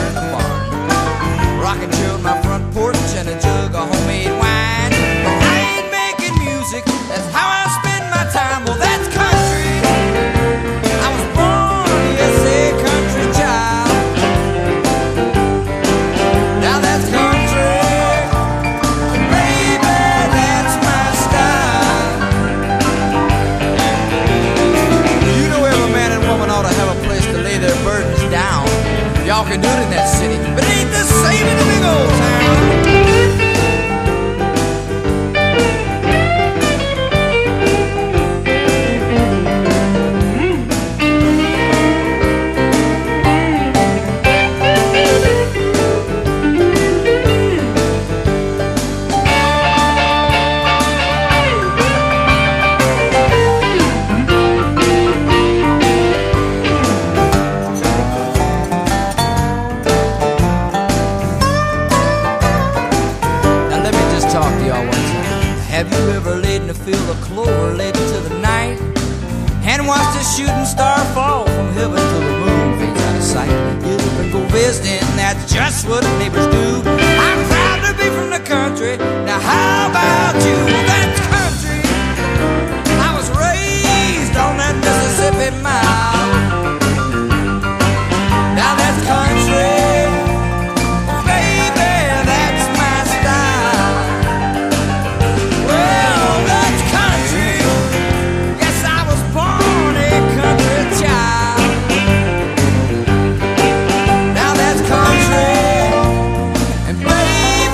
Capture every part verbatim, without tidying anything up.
in the barn. Rocking chair on my front porch and a jug of homemade wine. But I ain't making music, that's how I spend my time. Well, that's country. I was born, yes, a country child. Now that's country. Baby, that's my style. You know every man and woman ought to have a place to lay their burdens down. Y'all can do it in that city, but it ain't the same in the big old town. Have you ever laid in a field of clover late into the night and watched a shooting star fall from heaven till the moon fades out of sight? Get up and go visiting, that's just what neighbors do. I'm proud to be from the country, now how about you? Well, that's country. I was raised on that Mississippi mile. Now that's country.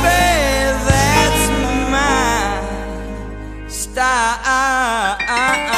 Style.